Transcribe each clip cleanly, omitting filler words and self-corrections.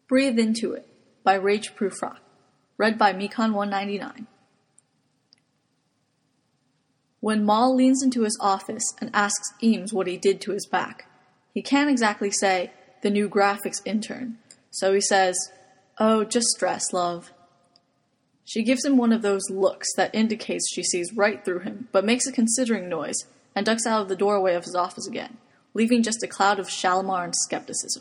Breathe Into It by Rage Prufrock. Read by Mekon199. When Mal leans into his office and asks Eames what he did to his back, he can't exactly say, the new graphics intern, so he says, "Oh, just stress, love." She gives him one of those looks that indicates she sees right through him, but makes a considering noise and ducks out of the doorway of his office again, leaving just a cloud of Shalimar and skepticism.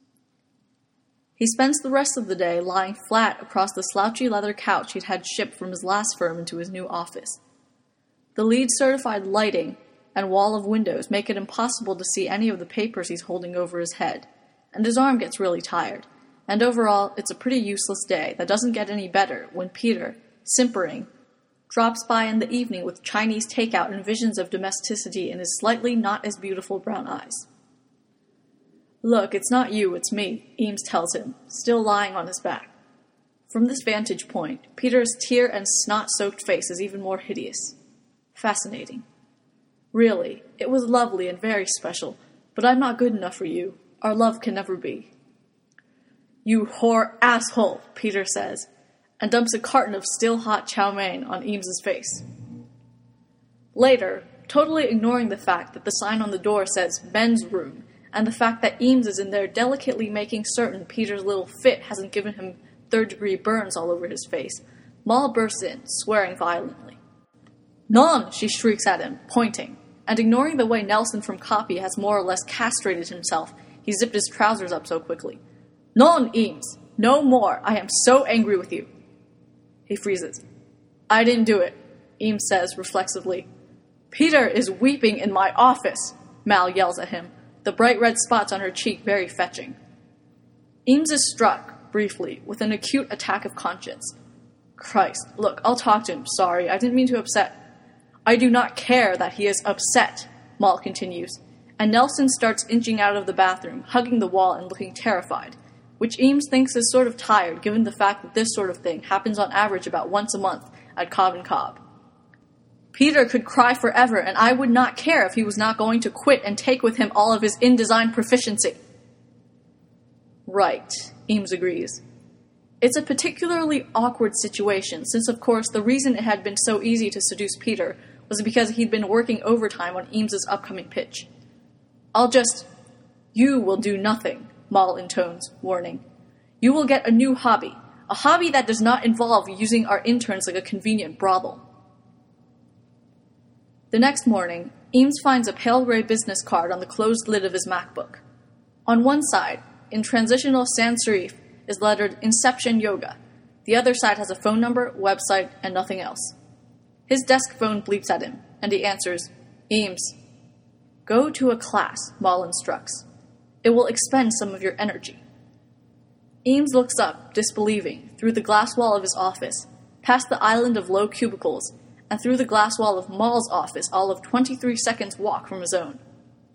He spends the rest of the day lying flat across the slouchy leather couch he'd had shipped from his last firm into his new office. The LEED-certified lighting and wall of windows make it impossible to see any of the papers he's holding over his head, and his arm gets really tired, and overall, it's a pretty useless day that doesn't get any better when Peter, simpering, drops by in the evening with Chinese takeout and visions of domesticity in his slightly not-as-beautiful brown eyes. "Look, it's not you, it's me," Eames tells him, still lying on his back. From this vantage point, Peter's tear and snot-soaked face is even more hideous. Fascinating. "Really, it was lovely and very special, but I'm not good enough for you. Our love can never be." "You whore asshole," Peter says, and dumps a carton of still-hot chow mein on Eames's face. Later, totally ignoring the fact that the sign on the door says men's room, and the fact that Eames is in there delicately making certain Peter's little fit hasn't given him third-degree burns all over his face, Mal bursts in, swearing violently. "Non!" she shrieks at him, pointing, and ignoring the way Nelson from Copy has more or less castrated himself, he zipped his trousers up so quickly. "Non, Eames! No more! I am so angry with you!" He freezes. "I didn't do it," Eames says reflexively. "Peter is weeping in my office!" Mal yells at him, the bright red spots on her cheek very fetching. Eames is struck, briefly, with an acute attack of conscience. "Christ, look, I'll talk to him, sorry, I didn't mean to upset." "I do not care that he is upset," Mal continues, and Nelson starts inching out of the bathroom, hugging the wall and looking terrified, which Eames thinks is sort of tired given the fact that this sort of thing happens on average about once a month at Cobb and Cobb. "Peter could cry forever, and I would not care if he was not going to quit and take with him all of his InDesign proficiency." "Right," Eames agrees. It's a particularly awkward situation, since of course the reason it had been so easy to seduce Peter was because he'd been working overtime on Eames's upcoming pitch. "You will do nothing," Mal intones, warning. "You will get a new hobby, a hobby that does not involve using our interns like a convenient brothel." The next morning, Eames finds a pale gray business card on the closed lid of his MacBook. On one side, in transitional sans serif, is lettered Inception Yoga. The other side has a phone number, website, and nothing else. His desk phone bleeps at him, and he answers, "Eames." "Go to a class," Mal instructs. "It will expend some of your energy." Eames looks up, disbelieving, through the glass wall of his office, past the island of low cubicles, and through the glass wall of Mal's office, all of 23 seconds' walk from his own.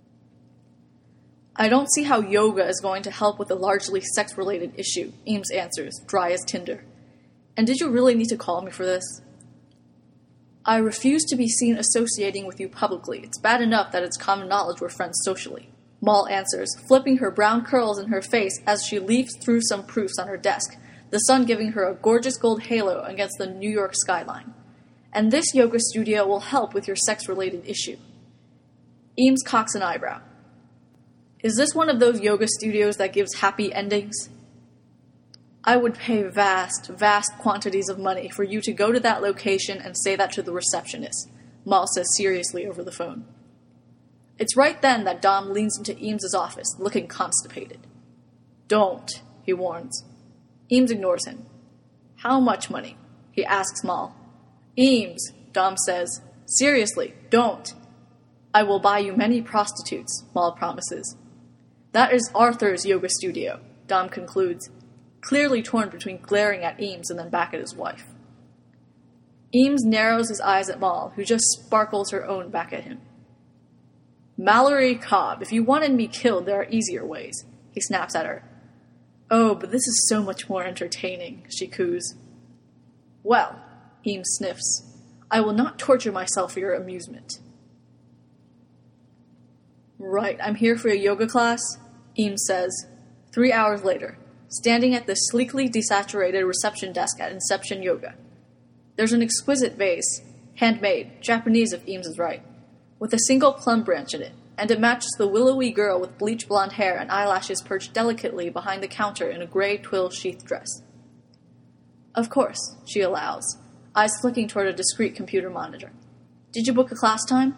"I don't see how yoga is going to help with a largely sex-related issue," Eames answers, dry as tinder. "And did you really need to call me for this?" "I refuse to be seen associating with you publicly. It's bad enough that it's common knowledge we're friends socially," Mal answers, flipping her brown curls in her face as she leafs through some proofs on her desk, the sun giving her a gorgeous gold halo against the New York skyline. "And this yoga studio will help with your sex-related issue." Eames cocks an eyebrow. "Is this one of those yoga studios that gives happy endings?" "I would pay vast, vast quantities of money for you to go to that location and say that to the receptionist," Mal says seriously over the phone. It's right then that Dom leans into Eames's office, looking constipated. "Don't," he warns. Eames ignores him. "How much money?" he asks Mal. "Eames," Dom says, "seriously, don't." "I will buy you many prostitutes," Mal promises. "That is Arthur's yoga studio," Dom concludes, clearly torn between glaring at Eames and then back at his wife. Eames narrows his eyes at Mal, who just sparkles her own back at him. "Mallory Cobb, if you wanted me killed, there are easier ways," he snaps at her. "Oh, but this is so much more entertaining," she coos. "Well," Eames sniffs, "I will not torture myself for your amusement." "Right, I'm here for a yoga class," Eames says, 3 hours later, standing at the sleekly desaturated reception desk at Inception Yoga. There's an exquisite vase, handmade, Japanese if Eames is right, with a single plum branch in it, and it matches the willowy girl with bleach blonde hair and eyelashes perched delicately behind the counter in a gray twill sheath dress. Of course, she allows, eyes flicking toward a discreet computer monitor. Did you book a class time?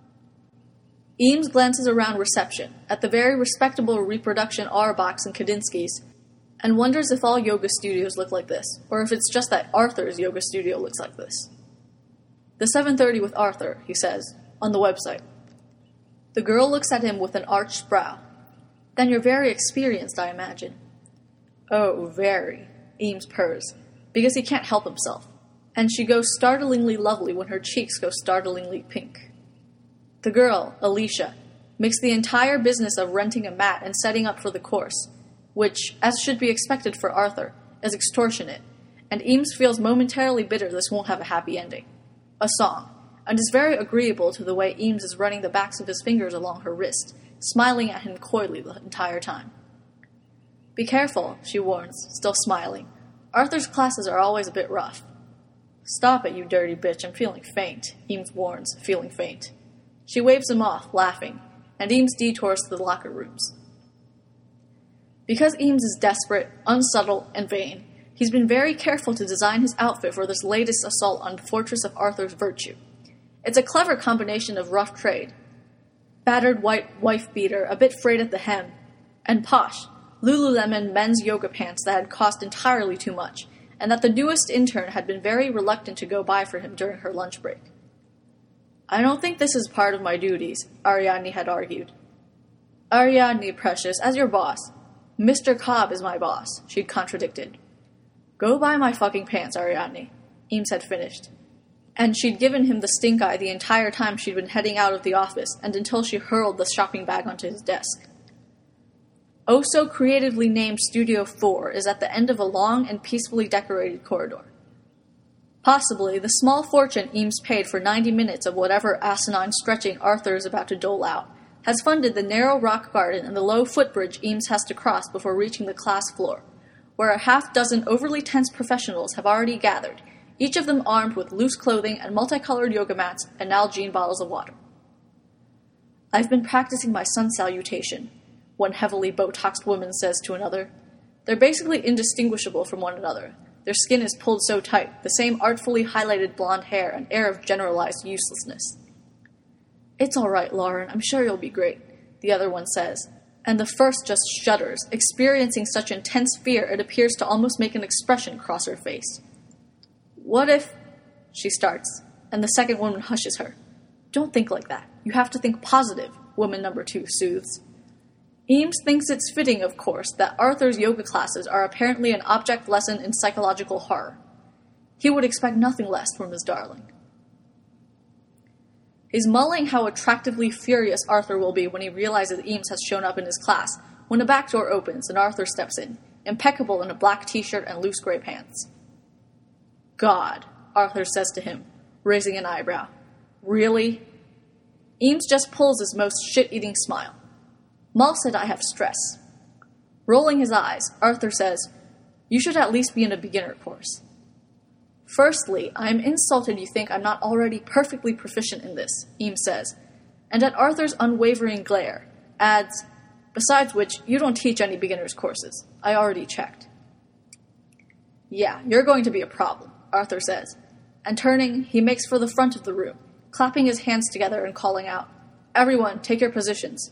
Eames glances around reception, at the very respectable reproduction R-Box and Kadinsky's, and wonders if all yoga studios look like this, or if it's just that Arthur's yoga studio looks like this. The 7:30 with Arthur, he says, on the website. The girl looks at him with an arched brow. Then you're very experienced, I imagine. Oh, very, Eames purrs, because he can't help himself, and she goes startlingly lovely when her cheeks go startlingly pink. The girl, Alicia, makes the entire business of renting a mat and setting up for the course, which, as should be expected for Arthur, is extortionate, and Eames feels momentarily bitter this won't have a happy ending. A song, and is very agreeable to the way Eames is running the backs of his fingers along her wrist, smiling at him coyly the entire time. Be careful, she warns, still smiling. Arthur's classes are always a bit rough. Stop it, you dirty bitch, I'm feeling faint, Eames warns, feeling faint. She waves him off, laughing, and Eames detours to the locker rooms. Because Eames is desperate, unsubtle, and vain, he's been very careful to design his outfit for this latest assault on the fortress of Arthur's virtue. It's a clever combination of rough trade, battered white wife beater, a bit frayed at the hem, and posh, Lululemon men's yoga pants that had cost entirely too much, and that the newest intern had been very reluctant to go buy for him during her lunch break. I don't think this is part of my duties, Ariadne had argued. Ariadne, precious, as your boss. Mr. Cobb is my boss, she'd contradicted. Go buy my fucking pants, Ariadne, Eames had finished. And she'd given him the stink eye the entire time she'd been heading out of the office and until she hurled the shopping bag onto his desk. Oh so creatively named Studio 4 is at the end of a long and peacefully decorated corridor. Possibly the small fortune Eames paid for 90 minutes of whatever asinine stretching Arthur is about to dole out has funded the narrow rock garden and the low footbridge Eames has to cross before reaching the class floor, where a half-dozen overly tense professionals have already gathered, each of them armed with loose clothing and multicolored yoga mats and Nalgene bottles of water. I've been practicing my sun salutation, one heavily Botoxed woman says to another. They're basically indistinguishable from one another. Their skin is pulled so tight, the same artfully highlighted blonde hair and air of generalized uselessness. It's all right, Lauren. I'm sure you'll be great, the other one says, and the first just shudders, experiencing such intense fear it appears to almost make an expression cross her face. What if... she starts, and the second woman hushes her. Don't think like that. You have to think positive, woman number 2 soothes. Eames thinks it's fitting, of course, that Arthur's yoga classes are apparently an object lesson in psychological horror. He would expect nothing less from his darling. He's mulling how attractively furious Arthur will be when he realizes Eames has shown up in his class, when a back door opens and Arthur steps in, impeccable in a black t-shirt and loose gray pants. God, Arthur says to him, raising an eyebrow. Really? Eames just pulls his most shit-eating smile. Maul said I have stress. Rolling his eyes, Arthur says, You should at least be in a beginner course. Firstly, I am insulted you think I'm not already perfectly proficient in this, Eames says, and at Arthur's unwavering glare, adds, Besides which, you don't teach any beginner's courses. I already checked. Yeah, you're going to be a problem, Arthur says, and turning, he makes for the front of the room, clapping his hands together and calling out, Everyone, take your positions.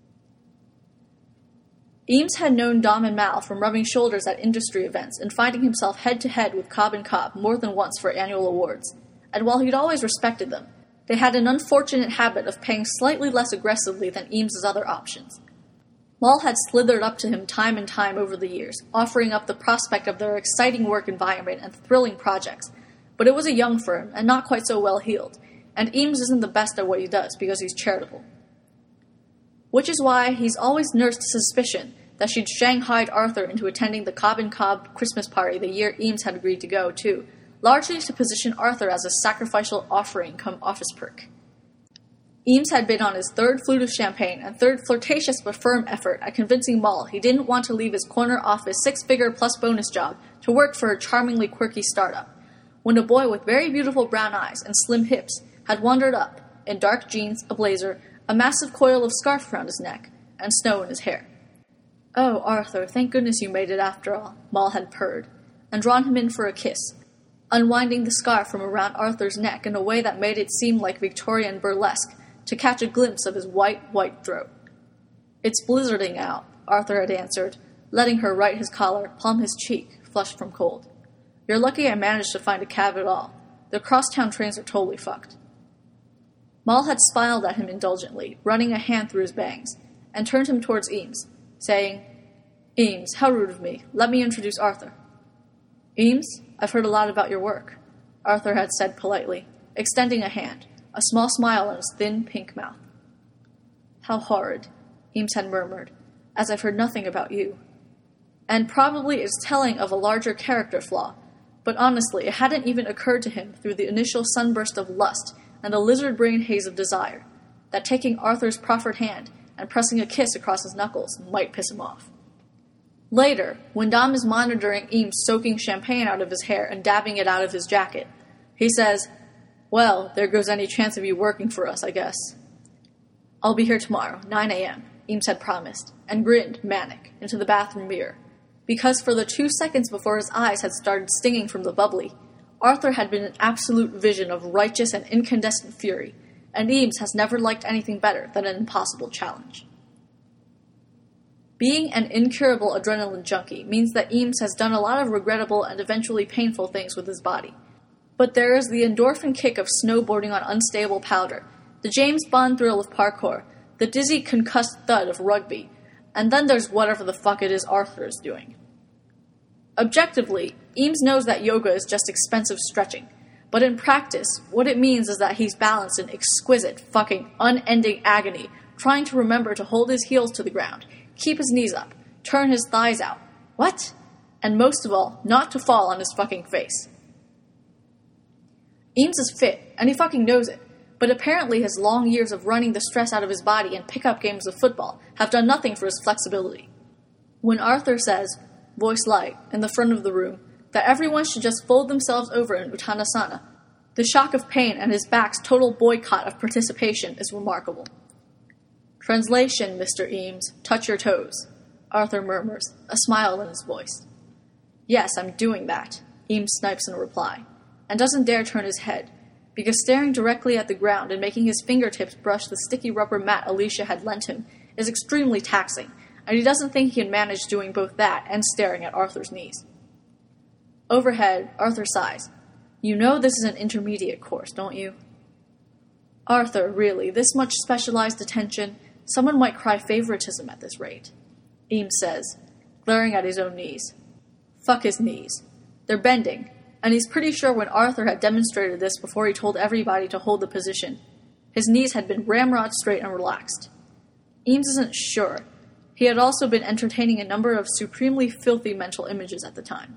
Eames had known Dom and Mal from rubbing shoulders at industry events and finding himself head-to-head with Cobb and Cobb more than once for annual awards, and while he'd always respected them, they had an unfortunate habit of paying slightly less aggressively than Eames's other options. Mal had slithered up to him time and time over the years, offering up the prospect of their exciting work environment and thrilling projects, but it was a young firm and not quite so well-heeled, and Eames isn't the best at what he does because he's charitable. Which is why he's always nursed suspicion that she'd shanghaied Arthur into attending the Cobb and Cobb Christmas party the year Eames had agreed to go to, largely to position Arthur as a sacrificial offering come office perk. Eames had been on his third flute of champagne and third flirtatious but firm effort at convincing Moll he didn't want to leave his corner office 6-figure plus bonus job to work for a charmingly quirky startup, when a boy with very beautiful brown eyes and slim hips had wandered up, in dark jeans, a blazer, a massive coil of scarf around his neck, and snow in his hair. "Oh, Arthur, thank goodness you made it after all," Moll had purred, and drawn him in for a kiss, unwinding the scarf from around Arthur's neck in a way that made it seem like Victorian burlesque to catch a glimpse of his white throat. "It's blizzarding out," Arthur had answered, letting her right his collar, palm his cheek, flushed from cold. "You're lucky I managed to find a cab at all. The crosstown trains are totally fucked." Moll had smiled at him indulgently, running a hand through his bangs, and turned him towards Eames, saying, "Eames, how rude of me. Let me introduce Arthur." "Eames, I've heard a lot about your work," Arthur had said politely, extending a hand, a small smile on his thin, pink mouth. "How horrid," Eames had murmured, "as I've heard nothing about you." And probably it's telling of a larger character flaw, but honestly, it hadn't even occurred to him through the initial sunburst of lust and the lizard-brain haze of desire, that taking Arthur's proffered hand and pressing a kiss across his knuckles might piss him off. Later, when Dom is monitoring Eames soaking champagne out of his hair and dabbing it out of his jacket, he says, "Well, there goes any chance of you working for us, I guess." "I'll be here tomorrow, 9 a.m., Eames had promised, and grinned, manic, into the bathroom mirror, because for the 2 seconds before his eyes had started stinging from the bubbly, Arthur had been an absolute vision of righteous and incandescent fury, and Eames has never liked anything better than an impossible challenge. Being an incurable adrenaline junkie means that Eames has done a lot of regrettable and eventually painful things with his body. But there is the endorphin kick of snowboarding on unstable powder, the James Bond thrill of parkour, the dizzy concussed thud of rugby, and then there's whatever the fuck it is Arthur is doing. Objectively, Eames knows that yoga is just expensive stretching, but in practice, what it means is that he's balanced in exquisite, fucking, unending agony, trying to remember to hold his heels to the ground, keep his knees up, turn his thighs out. What? And most of all, not to fall on his fucking face. Eames is fit, and he fucking knows it, but apparently his long years of running the stress out of his body in pickup games of football have done nothing for his flexibility. When Arthur says, voice light, in the front of the room, that everyone should just fold themselves over in Uttanasana, the shock of pain and his back's total boycott of participation is remarkable. "Translation, Mr. Eames, touch your toes," Arthur murmurs, a smile in his voice. "Yes, I'm doing that," Eames snipes in reply, and doesn't dare turn his head, because staring directly at the ground and making his fingertips brush the sticky rubber mat Alicia had lent him is extremely taxing, and he doesn't think he can manage doing both that and staring at Arthur's knees. Overhead, Arthur sighs. "You know this is an intermediate course, don't you?" "Arthur, really, this much specialized attention? Someone might cry favoritism at this rate," Eames says, glaring at his own knees. Fuck his knees. They're bending, and he's pretty sure when Arthur had demonstrated this before he told everybody to hold the position, his knees had been ramrod straight and relaxed. Eames isn't sure. He had also been entertaining a number of supremely filthy mental images at the time.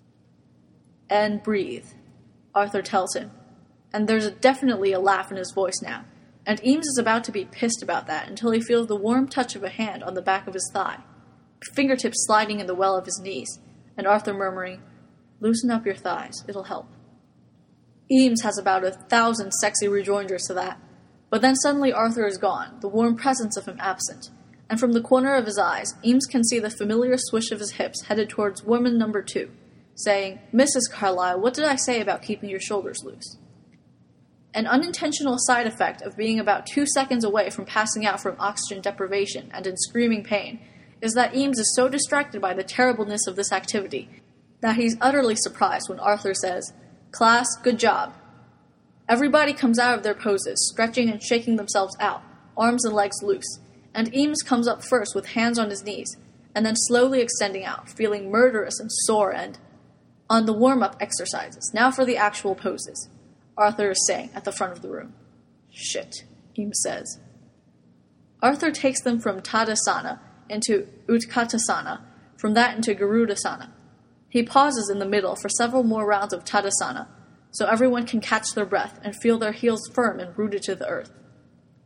"And breathe," Arthur tells him, and there's definitely a laugh in his voice now, and Eames is about to be pissed about that until he feels the warm touch of a hand on the back of his thigh, fingertips sliding in the well of his knees, and Arthur murmuring, "Loosen up your thighs, it'll help." Eames has about 1,000 sexy rejoinders to that, but then suddenly Arthur is gone, the warm presence of him absent, and from the corner of his eyes, Eames can see the familiar swish of his hips headed towards woman number 2, saying, "Mrs. Carlyle, what did I say about keeping your shoulders loose?" An unintentional side effect of being about 2 seconds away from passing out from oxygen deprivation and in screaming pain is that Eames is so distracted by the terribleness of this activity that he's utterly surprised when Arthur says, "Class, good job." Everybody comes out of their poses, stretching and shaking themselves out, arms and legs loose, and Eames comes up first with hands on his knees, and then slowly extending out, feeling murderous and sore and... "On the warm-up exercises, now for the actual poses," Arthur is saying at the front of the room. "Shit," Eames says. Arthur takes them from Tadasana into Utkatasana, from that into Garudasana. He pauses in the middle for several more rounds of Tadasana, so everyone can catch their breath and feel their heels firm and rooted to the earth.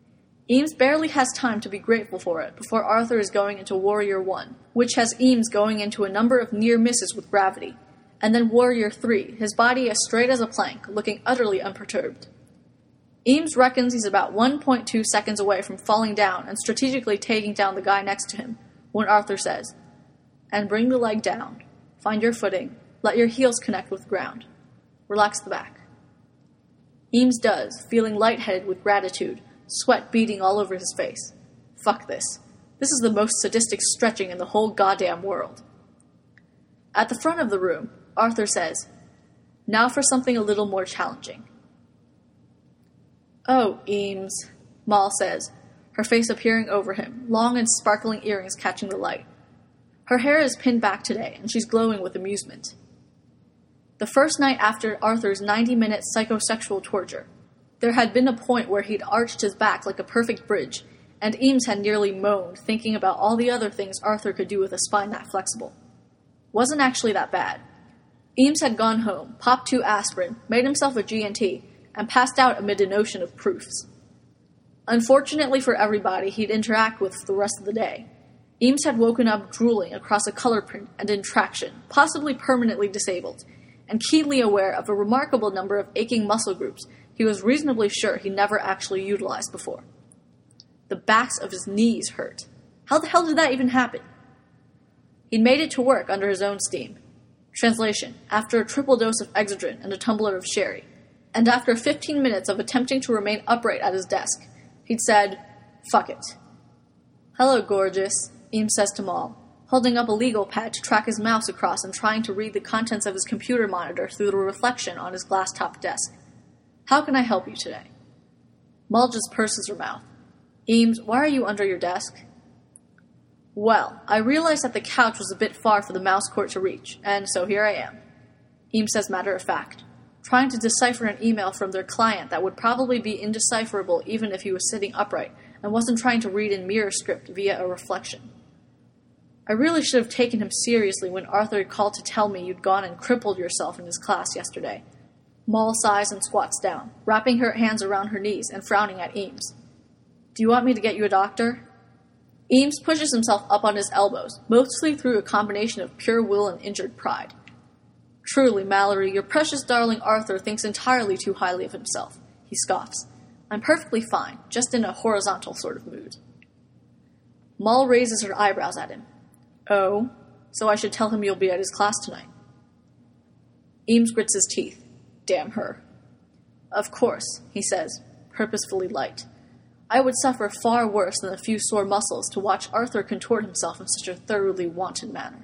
Eames barely has time to be grateful for it before Arthur is going into Warrior 1, which has Eames going into a number of near misses with gravity, and then Warrior 3, his body as straight as a plank, looking utterly unperturbed. Eames reckons he's about 1.2 seconds away from falling down and strategically taking down the guy next to him, when Arthur says, "And bring the leg down. Find your footing. Let your heels connect with the ground. Relax the back." Eames does, feeling lightheaded with gratitude, sweat beading all over his face. Fuck this. This is the most sadistic stretching in the whole goddamn world. At the front of the room, Arthur says, "Now for something a little more challenging." "Oh, Eames," Moll says, her face appearing over him, long and sparkling earrings catching the light. Her hair is pinned back today, and she's glowing with amusement. The first night after Arthur's 90-minute psychosexual torture, there had been a point where he'd arched his back like a perfect bridge, and Eames had nearly moaned, thinking about all the other things Arthur could do with a spine that flexible. Wasn't actually that bad. Eames had gone home, popped 2 aspirin, made himself a G&T, and passed out amid an ocean of proofs. Unfortunately for everybody he'd interact with the rest of the day, Eames had woken up drooling across a color print and in traction, possibly permanently disabled, and keenly aware of a remarkable number of aching muscle groups he was reasonably sure he never actually utilized before. The backs of his knees hurt. How the hell did that even happen? He'd made it to work under his own steam. Translation, after a triple dose of Excedrin and a tumbler of sherry, and after 15 minutes of attempting to remain upright at his desk, he'd said, "Fuck it." "Hello, gorgeous," Eames says to Moll, holding up a legal pad to track his mouse across and trying to read the contents of his computer monitor through the reflection on his glass-topped desk. "How can I help you today?" Moll just purses her mouth. "Eames, why are you under your desk?" "Well, I realized that the couch was a bit far for the mouse court to reach, and so here I am," Eames says matter-of-fact, trying to decipher an email from their client that would probably be indecipherable even if he was sitting upright and wasn't trying to read in mirror script via a reflection. "I really should have taken him seriously when Arthur called to tell me you'd gone and crippled yourself in his class yesterday." Moll sighs and squats down, wrapping her hands around her knees and frowning at Eames. "Do you want me to get you a doctor?" Eames pushes himself up on his elbows, mostly through a combination of pure will and injured pride. "Truly, Mallory, your precious darling Arthur thinks entirely too highly of himself," he scoffs. "I'm perfectly fine, just in a horizontal sort of mood." Moll raises her eyebrows at him. "Oh, so I should tell him you'll be at his class tonight." Eames grits his teeth. Damn her. "Of course," he says, purposefully light. "I would suffer far worse than a few sore muscles to watch Arthur contort himself in such a thoroughly wanton manner."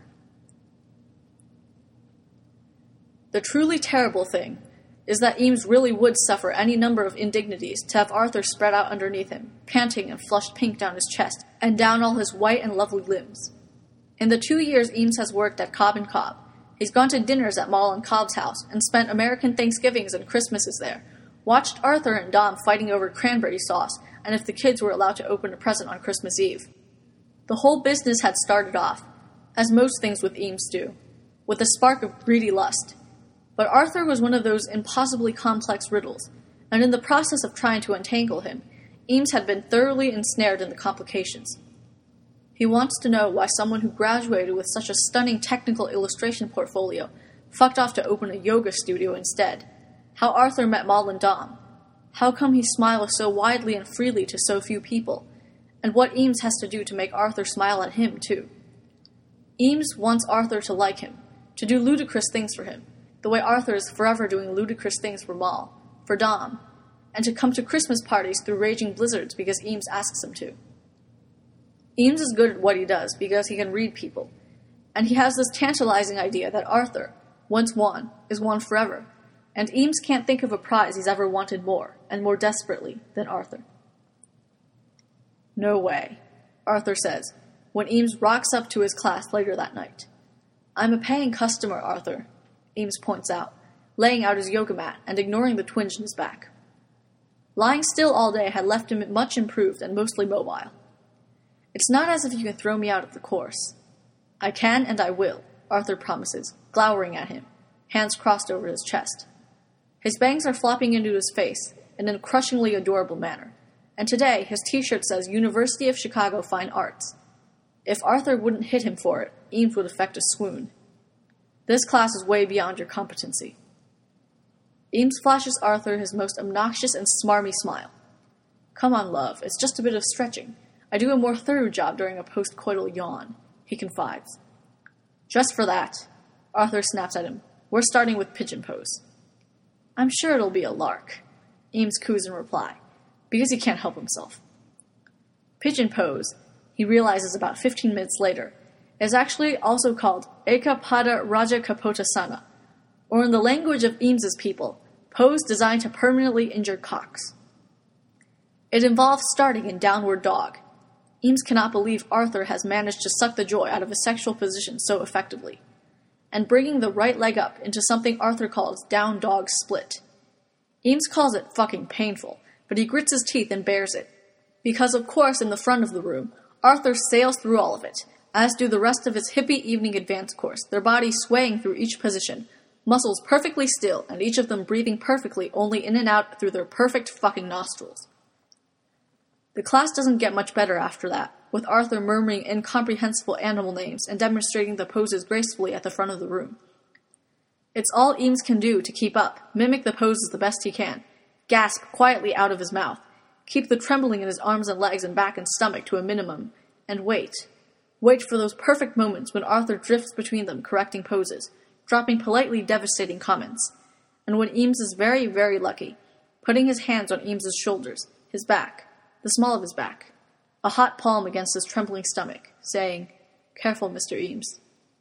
The truly terrible thing is that Eames really would suffer any number of indignities to have Arthur spread out underneath him, panting and flushed pink down his chest and down all his white and lovely limbs. In the 2 years Eames has worked at Cobb & Cobb, he's gone to dinners at Moll and Cobb's house and spent American Thanksgivings and Christmases there, watched Arthur and Dom fighting over cranberry sauce and if the kids were allowed to open a present on Christmas Eve. The whole business had started off, as most things with Eames do, with a spark of greedy lust. But Arthur was one of those impossibly complex riddles, and in the process of trying to untangle him, Eames had been thoroughly ensnared in the complications. He wants to know why someone who graduated with such a stunning technical illustration portfolio fucked off to open a yoga studio instead, how Arthur met Moll and Dom, how come he smiles so widely and freely to so few people, and what Eames has to do to make Arthur smile at him, too. Eames wants Arthur to like him, to do ludicrous things for him, the way Arthur is forever doing ludicrous things for Moll, for Dom, and to come to Christmas parties through raging blizzards because Eames asks him to. Eames is good at what he does because he can read people, and he has this tantalizing idea that Arthur, once won, is won forever, and Eames can't think of a prize he's ever wanted more, and more desperately, than Arthur. "No way," Arthur says, when Eames rocks up to his class later that night. "I'm a paying customer, Arthur," Eames points out, laying out his yoga mat and ignoring the twinge in his back. Lying still all day had left him much improved and mostly mobile. "It's not as if you can throw me out of the course." "I can and I will," Arthur promises, glowering at him, hands crossed over his chest. His bangs are flopping into his face in a crushingly adorable manner, and today his t-shirt says University of Chicago Fine Arts. If Arthur wouldn't hit him for it, Eames would affect a swoon. This class is way beyond your competency. Eames flashes Arthur his most obnoxious and smarmy smile. Come on, love, it's just a bit of stretching. I do a more thorough job during a post-coital yawn, he confides. Just for that, Arthur snaps at him. We're starting with pigeon pose. I'm sure it'll be a lark, Eames coos in reply, because he can't help himself. Pigeon pose, he realizes about 15 minutes later, is actually also called Eka Pada Raja Kapotasana, or in the language of Eames's people, pose designed to permanently injure cocks. It involves starting in downward dog. Eames cannot believe Arthur has managed to suck the joy out of a sexual position so effectively, and bringing the right leg up into something Arthur calls down dog split. Eames calls it fucking painful, but he grits his teeth and bears it, because of course in the front of the room, Arthur sails through all of it, as do the rest of his hippie evening advance course, their bodies swaying through each position, muscles perfectly still, and each of them breathing perfectly only in and out through their perfect fucking nostrils. The class doesn't get much better after that, with Arthur murmuring incomprehensible animal names and demonstrating the poses gracefully at the front of the room. It's all Eames can do to keep up, mimic the poses the best he can, gasp quietly out of his mouth, keep the trembling in his arms and legs and back and stomach to a minimum, and wait. Wait for those perfect moments when Arthur drifts between them, correcting poses, dropping politely devastating comments, and when Eames is very, very lucky, putting his hands on Eames's shoulders, his back, the small of his back, a hot palm against his trembling stomach, saying, Careful, Mr. Eames.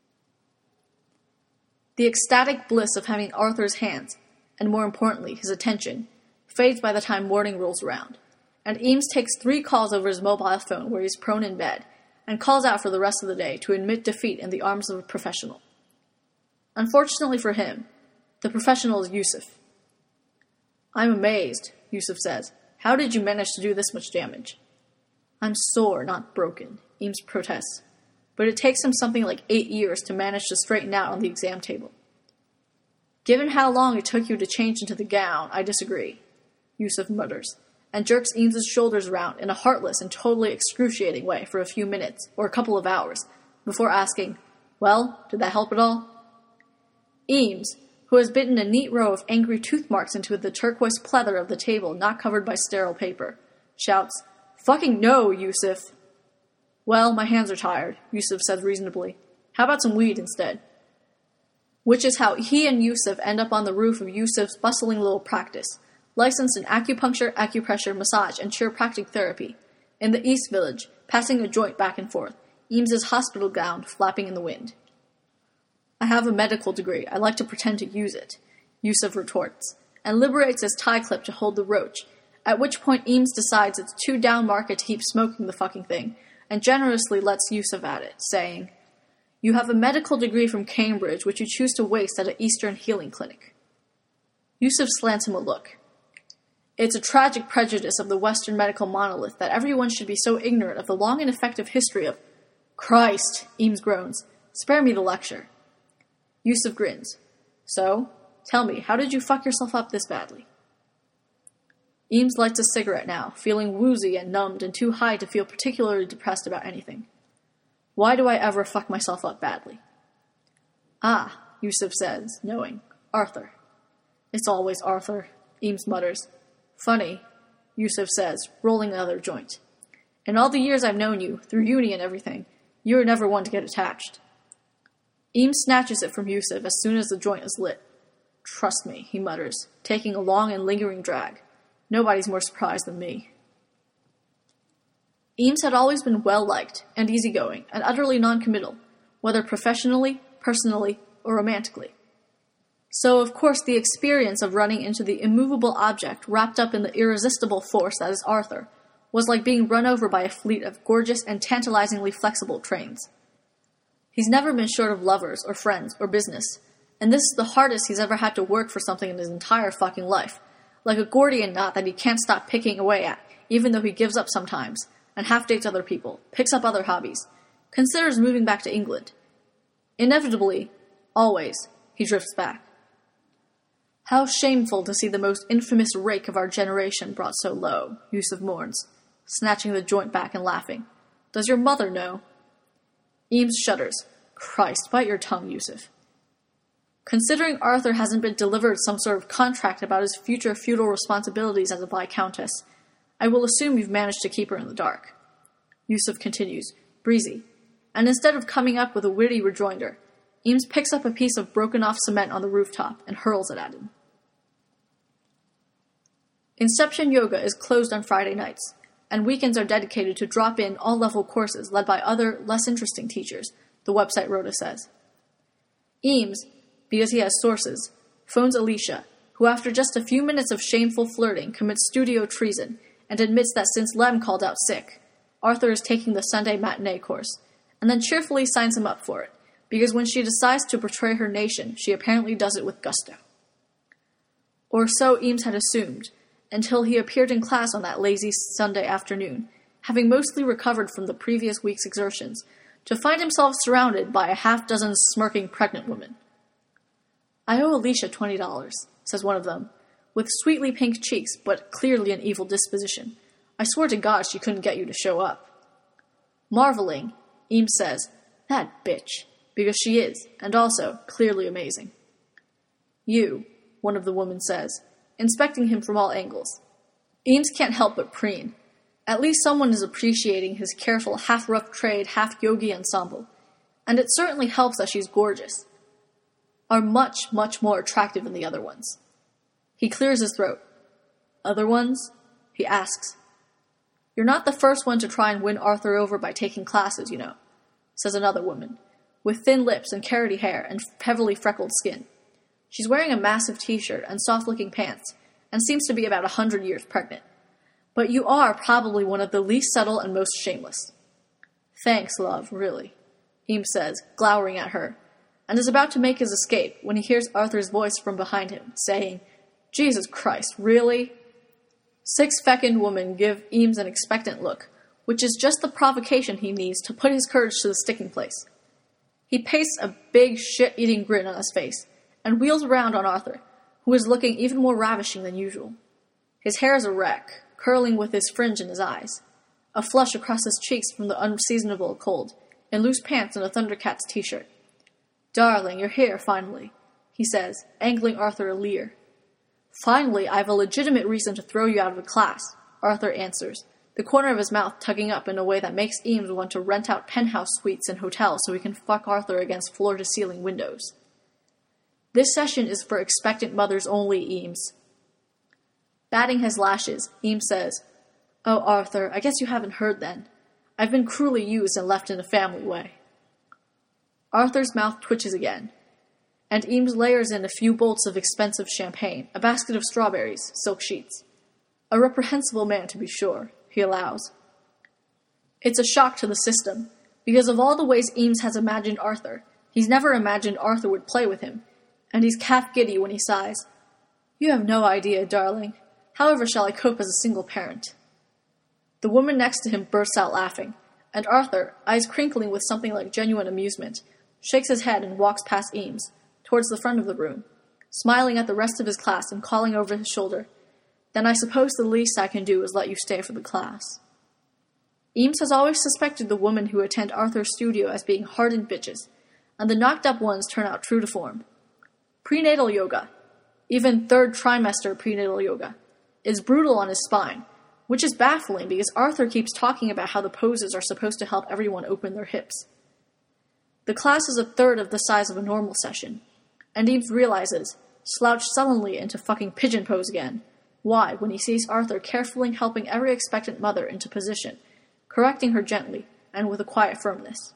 The ecstatic bliss of having Arthur's hands, and more importantly, his attention, fades by the time morning rolls around, and Eames takes 3 calls over his mobile phone where he's prone in bed, and calls out for the rest of the day to admit defeat in the arms of a professional. Unfortunately for him, the professional is Yusuf. I'm amazed, Yusuf says. How did you manage to do this much damage? I'm sore, not broken, Eames protests, but it takes him something like 8 years to manage to straighten out on the exam table. Given how long it took you to change into the gown, I disagree, Yusuf mutters, and jerks Eames's shoulders around in a heartless and totally excruciating way for a few minutes, or a couple of hours, before asking, Well, did that help at all? Eames, who has bitten a neat row of angry tooth marks into the turquoise pleather of the table not covered by sterile paper, shouts, Fucking no, Yusuf! Well, my hands are tired, Yusuf says reasonably. How about some weed instead? Which is how he and Yusuf end up on the roof of Yusuf's bustling little practice, licensed in acupuncture, acupressure, massage, and chiropractic therapy, in the East Village, passing a joint back and forth, Eames's hospital gown flapping in the wind. I have a medical degree. I like to pretend to use it, Yusuf retorts, and liberates his tie clip to hold the roach, at which point Eames decides it's too down market to keep smoking the fucking thing, and generously lets Yusuf at it, saying, You have a medical degree from Cambridge which you choose to waste at an Eastern healing clinic. Yusuf slants him a look. It's a tragic prejudice of the Western medical monolith that everyone should be so ignorant of the long and effective history of... Christ, Eames groans. Spare me the lecture. Yusuf grins. So, tell me, how did you fuck yourself up this badly? Eames lights a cigarette now, feeling woozy and numbed and too high to feel particularly depressed about anything. Why do I ever fuck myself up badly? Ah, Yusuf says, knowing. Arthur. It's always Arthur, Eames mutters. Funny, Yusuf says, rolling another joint. In all the years I've known you, through uni and everything, you were never one to get attached. Eames snatches it from Yusuf as soon as the joint is lit. Trust me, he mutters, taking a long and lingering drag. Nobody's more surprised than me. Eames had always been well-liked and easygoing and utterly non-committal, whether professionally, personally, or romantically. So, of course, the experience of running into the immovable object wrapped up in the irresistible force that is Arthur was like being run over by a fleet of gorgeous and tantalizingly flexible trains. He's never been short of lovers or friends or business, and this is the hardest he's ever had to work for something in his entire fucking life, like a Gordian knot that he can't stop picking away at, even though he gives up sometimes, and half-dates other people, picks up other hobbies, considers moving back to England. Inevitably, always, he drifts back. How shameful to see the most infamous rake of our generation brought so low, Yusuf mourns, snatching the joint back and laughing. Does your mother know? Eames shudders. Christ, bite your tongue, Yusuf. Considering Arthur hasn't been delivered some sort of contract about his future feudal responsibilities as a Viscountess, I will assume you've managed to keep her in the dark. Yusuf continues, breezy, and instead of coming up with a witty rejoinder, Eames picks up a piece of broken-off cement on the rooftop and hurls it at him. Inception Yoga is closed on Friday nights, and weekends are dedicated to drop-in, all-level courses led by other, less interesting teachers, the website Rhoda says. Eames, because he has sources, phones Alicia, who after just a few minutes of shameful flirting commits studio treason and admits that since Lem called out sick, Arthur is taking the Sunday matinee course, and then cheerfully signs him up for it, because when she decides to betray her nation, she apparently does it with gusto. Or so Eames had assumed, until he appeared in class on that lazy Sunday afternoon, having mostly recovered from the previous week's exertions, to find himself surrounded by a half-dozen smirking pregnant women. I owe Alicia $20, says one of them, with sweetly pink cheeks but clearly an evil disposition. I swear to God she couldn't get you to show up. Marveling, Eames says, that bitch, because she is, and also, clearly amazing. You, one of the women says, inspecting him from all angles. Eames can't help but preen. At least someone is appreciating his careful half-rough trade, half-yogi ensemble, and it certainly helps that she's gorgeous. Are much, much more attractive than the other ones. He clears his throat. Other ones? He asks. You're not the first one to try and win Arthur over by taking classes, you know, says another woman, with thin lips and carroty hair and heavily freckled skin. She's wearing a massive t-shirt and soft-looking pants, and seems to be about 100 years pregnant. But you are probably one of the least subtle and most shameless. Thanks, love, really, Eames says, glowering at her, and is about to make his escape when he hears Arthur's voice from behind him, saying, Jesus Christ, really? 6 fecund women give Eames an expectant look, which is just the provocation he needs to put his courage to the sticking place. He pastes a big shit-eating grin on his face, and wheels around on Arthur, who is looking even more ravishing than usual. His hair is a wreck, curling with his fringe in his eyes, a flush across his cheeks from the unseasonable cold, in loose pants and a Thundercats t-shirt. Darling, you're here, finally, he says, angling Arthur a leer. Finally, I have a legitimate reason to throw you out of the class, Arthur answers, the corner of his mouth tugging up in a way that makes Eames want to rent out penthouse suites in hotels so he can fuck Arthur against floor-to-ceiling windows. This session is for expectant mothers only, Eames. Batting his lashes, Eames says, Oh, Arthur, I guess you haven't heard then. I've been cruelly used and left in a family way. Arthur's mouth twitches again, and Eames layers in a few bolts of expensive champagne, a basket of strawberries, silk sheets. A reprehensible man, to be sure, he allows. It's a shock to the system, because of all the ways Eames has imagined Arthur, he's never imagined Arthur would play with him, and he's calf-giddy when he sighs. You have no idea, darling. However shall I cope as a single parent? The woman next to him bursts out laughing, and Arthur, eyes crinkling with something like genuine amusement, shakes his head and walks past Eames, towards the front of the room, smiling at the rest of his class and calling over his shoulder, Then I suppose the least I can do is let you stay for the class. Eames has always suspected the women who attend Arthur's studio as being hardened bitches, and the knocked-up ones turn out true to form. Prenatal yoga, even third trimester prenatal yoga, is brutal on his spine, which is baffling because Arthur keeps talking about how the poses are supposed to help everyone open their hips. The class is a third of the size of a normal session, and Eames realizes, slouched sullenly into fucking pigeon pose again, why when he sees Arthur carefully helping every expectant mother into position, correcting her gently and with a quiet firmness.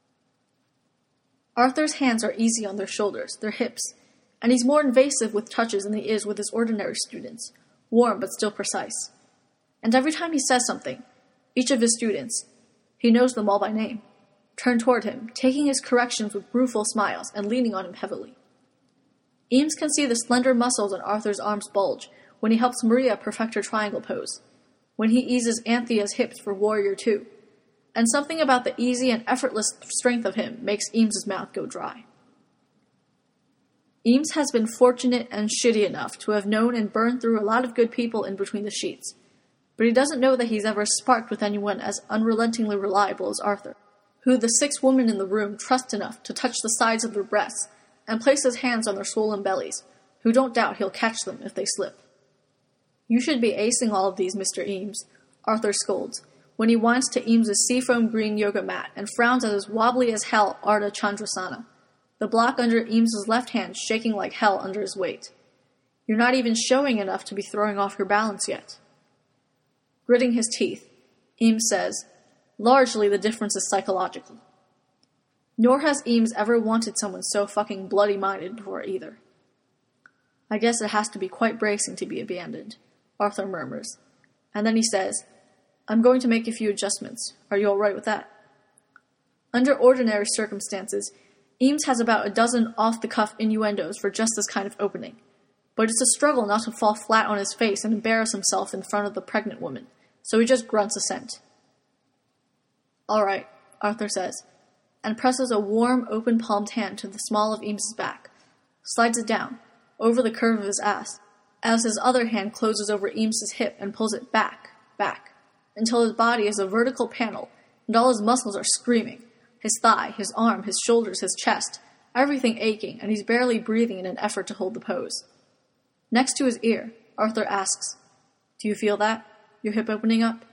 Arthur's hands are easy on their shoulders, their hips, and he's more invasive with touches than he is with his ordinary students, warm but still precise. And every time he says something, each of his students, he knows them all by name, turn toward him, taking his corrections with rueful smiles and leaning on him heavily. Eames can see the slender muscles on Arthur's arms bulge when he helps Maria perfect her triangle pose, when he eases Anthea's hips for Warrior 2, and something about the easy and effortless strength of him makes Eames's mouth go dry. Eames has been fortunate and shitty enough to have known and burned through a lot of good people in between the sheets, but he doesn't know that he's ever sparked with anyone as unrelentingly reliable as Arthur, who the 6 women in the room trust enough to touch the sides of their breasts and place his hands on their swollen bellies, who don't doubt he'll catch them if they slip. "You should be acing all of these, Mr. Eames," Arthur scolds, when he winds to Eames' seafoam green yoga mat and frowns at his wobbly as hell Ardha Chandrasana, the block under Eames' left hand shaking like hell under his weight. "You're not even showing enough to be throwing off your balance yet." Gritting his teeth, Eames says, "Largely the difference is psychological." Nor has Eames ever wanted someone so fucking bloody-minded before either. "I guess it has to be quite bracing to be abandoned," Arthur murmurs. And then he says, "I'm going to make a few adjustments. Are you all right with that?" Under ordinary circumstances, Eames has about a dozen off-the-cuff innuendos for just this kind of opening, but it's a struggle not to fall flat on his face and embarrass himself in front of the pregnant woman, so he just grunts assent. "All right," Arthur says, and presses a warm, open-palmed hand to the small of Eames' back, slides it down, over the curve of his ass, as his other hand closes over Eames' hip and pulls it back, until his body is a vertical panel, and all his muscles are screaming, his thigh, his arm, his shoulders, his chest, everything aching, and he's barely breathing in an effort to hold the pose. Next to his ear, Arthur asks, "Do you feel that? Your hip opening up?"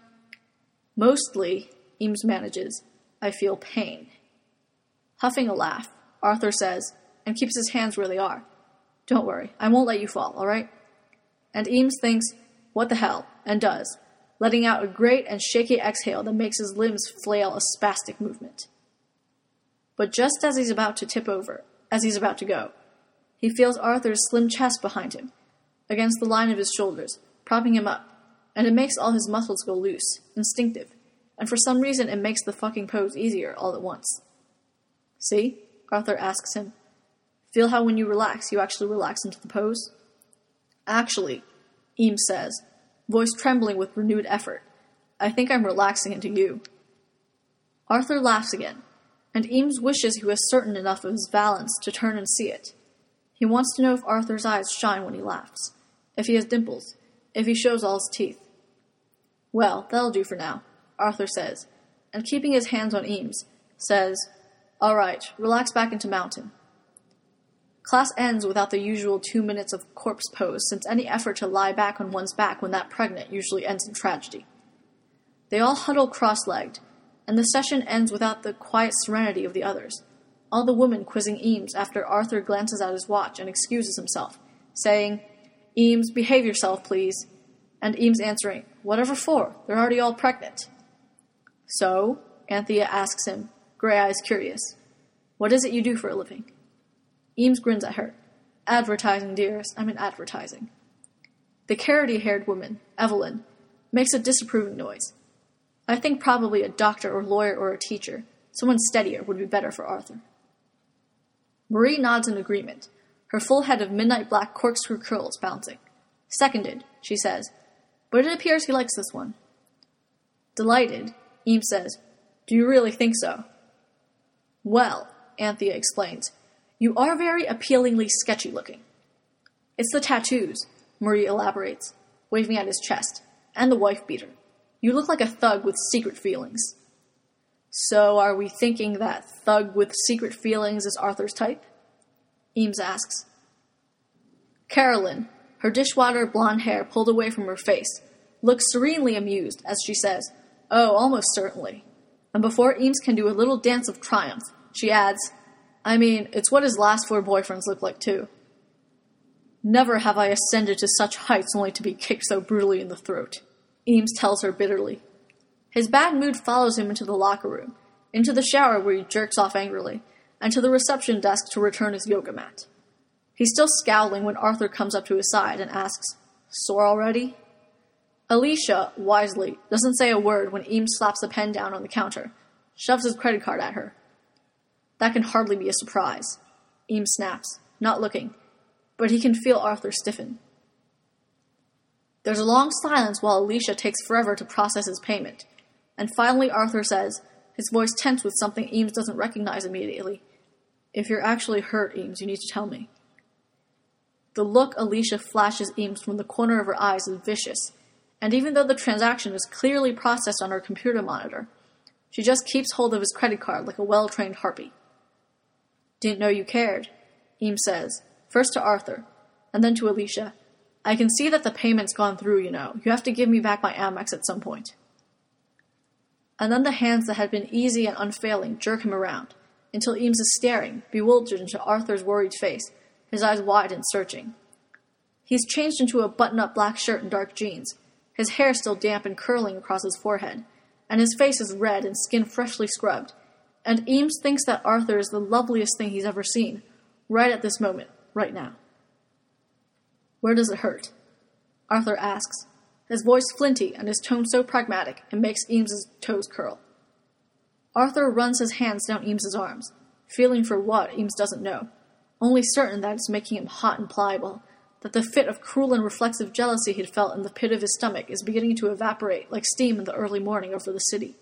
"Mostly," Eames manages, "I feel pain." Huffing a laugh, Arthur says, and keeps his hands where they are, "Don't worry, I won't let you fall, all right?" And Eames thinks, "What the hell?" and does, letting out a great and shaky exhale that makes his limbs flail a spastic movement. But just as he's about to tip over, as he's about to go, he feels Arthur's slim chest behind him, against the line of his shoulders, propping him up, and it makes all his muscles go loose, instinctive, and for some reason it makes the fucking pose easier all at once. "See?" Arthur asks him. "Feel how when you relax, you actually relax into the pose?" "Actually," Eames says, voice trembling with renewed effort, "I think I'm relaxing into you." Arthur laughs again, and Eames wishes he was certain enough of his valence to turn and see it. He wants to know if Arthur's eyes shine when he laughs, if he has dimples, if he shows all his teeth. "Well, that'll do for now," Arthur says, and keeping his hands on Eames, says, "All right, relax back into mountain." Class ends without the usual 2 minutes of corpse pose, since any effort to lie back on one's back when that pregnant usually ends in tragedy. They all huddle cross-legged, and the session ends without the quiet serenity of the others, all the women quizzing Eames after Arthur glances at his watch and excuses himself, saying, "Eames, behave yourself, please," and Eames answering, "Whatever for? They're already all pregnant." "So?" Anthea asks him, gray eyes curious. "What is it you do for a living?" Eames grins at her. "Advertising, dearest. I'm in advertising." The carroty-haired woman, Evelyn, makes a disapproving noise. "I think probably a doctor or lawyer or a teacher. Someone steadier would be better for Arthur." Marie nods in agreement, her full head of midnight black corkscrew curls bouncing. "Seconded," she says, "but it appears he likes this one." Delighted, Eames says, "Do you really think so?" "Well," Anthea explains, "you are very appealingly sketchy looking." "It's the tattoos," Marie elaborates, waving at his chest, "and the wife-beater. You look like a thug with secret feelings." "So are we thinking that thug with secret feelings is Arthur's type?" Eames asks. Carolyn, her dishwater blonde hair pulled away from her face, looks serenely amused as she says, "Oh, almost certainly." And before Eames can do a little dance of triumph, she adds, "I mean, it's what his last 4 boyfriends look like, too." "Never have I ascended to such heights only to be kicked so brutally in the throat," Eames tells her bitterly. His bad mood follows him into the locker room, into the shower where he jerks off angrily, and to the reception desk to return his yoga mat. He's still scowling when Arthur comes up to his side and asks, "Sore already?" Alicia, wisely, doesn't say a word when Eames slaps the pen down on the counter, shoves his credit card at her. "That can hardly be a surprise," Eames snaps, not looking, but he can feel Arthur stiffen. There's a long silence while Alicia takes forever to process his payment, and finally Arthur says, his voice tense with something Eames doesn't recognize immediately, "If you're actually hurt, Eames, you need to tell me." The look Alicia flashes Eames from the corner of her eyes is vicious, and even though the transaction is clearly processed on her computer monitor, she just keeps hold of his credit card like a well-trained harpy. "Didn't know you cared," Eames says, first to Arthur, and then to Alicia. "I can see that the payment's gone through, you know. You have to give me back my Amex at some point." And then the hands that had been easy and unfailing jerk him around, until Eames is staring, bewildered, into Arthur's worried face, his eyes wide and searching. He's changed into a button-up black shirt and dark jeans, his hair still damp and curling across his forehead, and his face is red and skin freshly scrubbed, and Eames thinks that Arthur is the loveliest thing he's ever seen, right at this moment, right now. "Where does it hurt?" Arthur asks, his voice flinty and his tone so pragmatic it makes Eames's toes curl. Arthur runs his hands down Eames's arms, feeling for what Eames doesn't know, only certain that it's making him hot and pliable, that the fit of cruel and reflexive jealousy he'd felt in the pit of his stomach is beginning to evaporate like steam in the early morning over the city.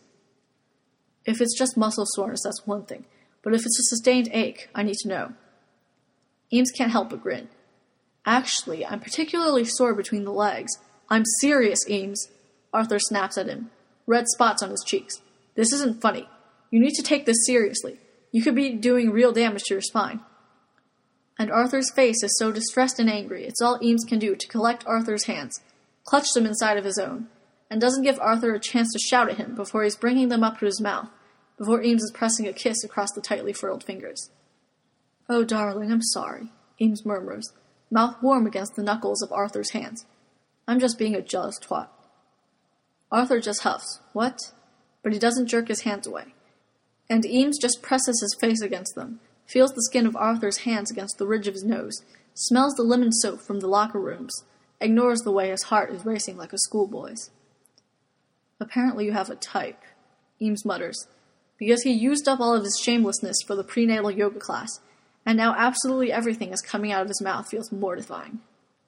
If it's just muscle soreness, that's one thing, but if it's a sustained ache, I need to know. Eames can't help but grin. "Actually, I'm particularly sore between the legs. I'm serious, Eames," Arthur snaps at him, red spots on his cheeks. "This isn't funny. You need to take this seriously. You could be doing real damage to your spine." And Arthur's face is so distressed and angry, it's all Eames can do to collect Arthur's hands, clutch them inside of his own, and doesn't give Arthur a chance to shout at him before he's bringing them up to his mouth, before Eames is pressing a kiss across the tightly furled fingers. "Oh, darling, I'm sorry," Eames murmurs, mouth warm against the knuckles of Arthur's hands. "I'm just being a jealous twat." Arthur just huffs, "What?" But he doesn't jerk his hands away. And Eames just presses his face against them, feels the skin of Arthur's hands against the ridge of his nose, smells the lemon soap from the locker rooms, ignores the way his heart is racing like a schoolboy's. "Apparently you have a type," Eames mutters, because he used up all of his shamelessness for the prenatal yoga class, and now absolutely everything is coming out of his mouth feels mortifying.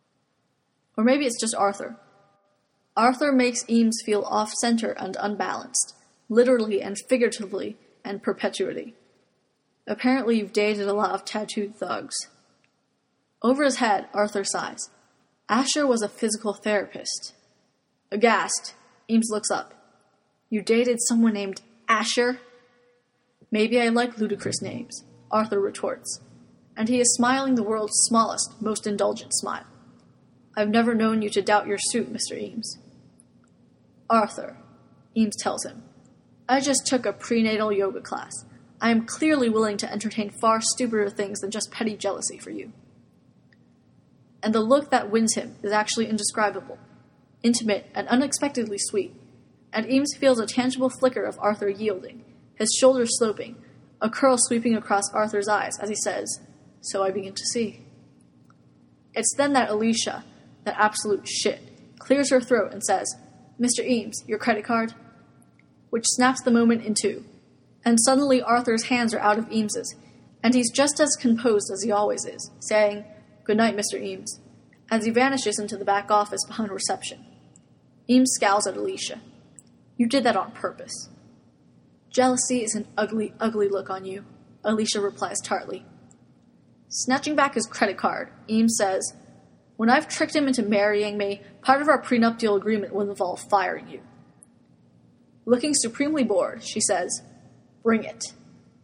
Or maybe it's just Arthur. Arthur makes Eames feel off-center and unbalanced, literally and figuratively and perpetuity. "Apparently you've dated a lot of tattooed thugs." Over his head, Arthur sighs. Asher was a physical therapist. Aghast, Eames looks up. "You dated someone named Asher?" "Maybe I like ludicrous names," Arthur retorts, and he is smiling the world's smallest, most indulgent smile. "I've never known you to doubt your suit, Mr. Eames." "Arthur," Eames tells him, "I just took a prenatal yoga class. I am clearly willing to entertain far stupider things than just petty jealousy for you." And the look that wins him is actually indescribable, intimate and unexpectedly sweet, and Eames feels a tangible flicker of Arthur yielding, his shoulders sloping, a curl sweeping across Arthur's eyes as he says, "So I begin to see." It's then that Alicia, that absolute shit, clears her throat and says, "Mr. Eames, your credit card?" Which snaps the moment in two, and suddenly Arthur's hands are out of Eames's, and he's just as composed as he always is, saying, "Good night, Mr. Eames," as he vanishes into the back office behind reception. Eames scowls at Alicia. "You did that on purpose." "Jealousy is an ugly, ugly look on you," Alicia replies tartly. Snatching back his credit card, Eames says, "When I've tricked him into marrying me, part of our prenuptial agreement will involve firing you." Looking supremely bored, she says, "Bring it."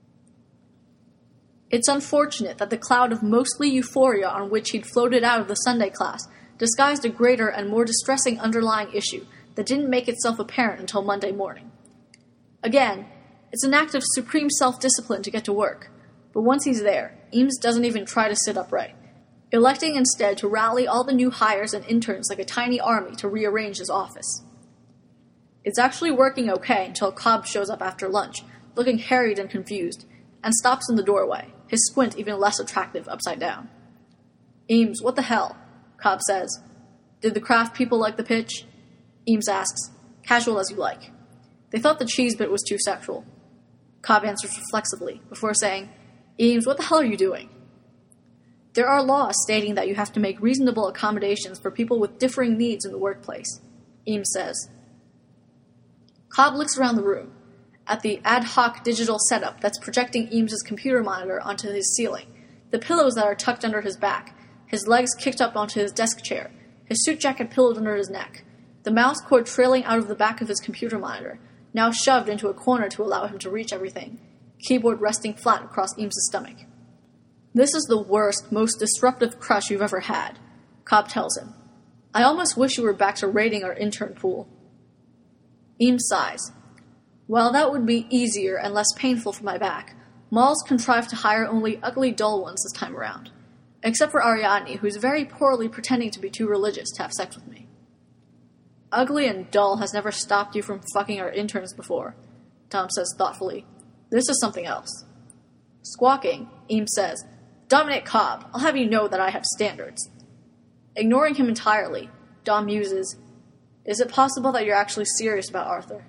It's unfortunate that the cloud of mostly euphoria on which he'd floated out of the Sunday class disguised a greater and more distressing underlying issue that didn't make itself apparent until Monday morning. Again, it's an act of supreme self-discipline to get to work, but once he's there, Eames doesn't even try to sit upright, electing instead to rally all the new hires and interns like a tiny army to rearrange his office. It's actually working okay until Cobb shows up after lunch, looking harried and confused, and stops in the doorway, his squint even less attractive upside down. "Eames, what the hell?" Cobb says. "Did the craft people like the pitch?" Eames asks, "Casual as you like." "They thought the cheese bit was too sexual." Cobb answers reflexively, before saying, "Eames, what the hell are you doing?" "There are laws stating that you have to make reasonable accommodations for people with differing needs in the workplace," Eames says. Cobb looks around the room, at the ad hoc digital setup that's projecting Eames's computer monitor onto his ceiling, the pillows that are tucked under his back, his legs kicked up onto his desk chair, his suit jacket pillowed under his neck, the mouse cord trailing out of the back of his computer monitor, now shoved into a corner to allow him to reach everything, keyboard resting flat across Eames' stomach. "This is the worst, most disruptive crush you've ever had," Cobb tells him. "I almost wish you were back to raiding our intern pool." Eames sighs. "While that would be easier and less painful for my back, Malls contrived to hire only ugly, dull ones this time around. Except for Ariadne, who's very poorly pretending to be too religious to have sex with me." "Ugly and dull has never stopped you from fucking our interns before," Tom says thoughtfully. "This is something else." Squawking, Eames says, "Dominic Cobb, I'll have you know that I have standards." Ignoring him entirely, Dom muses, "Is it possible that you're actually serious about Arthur?"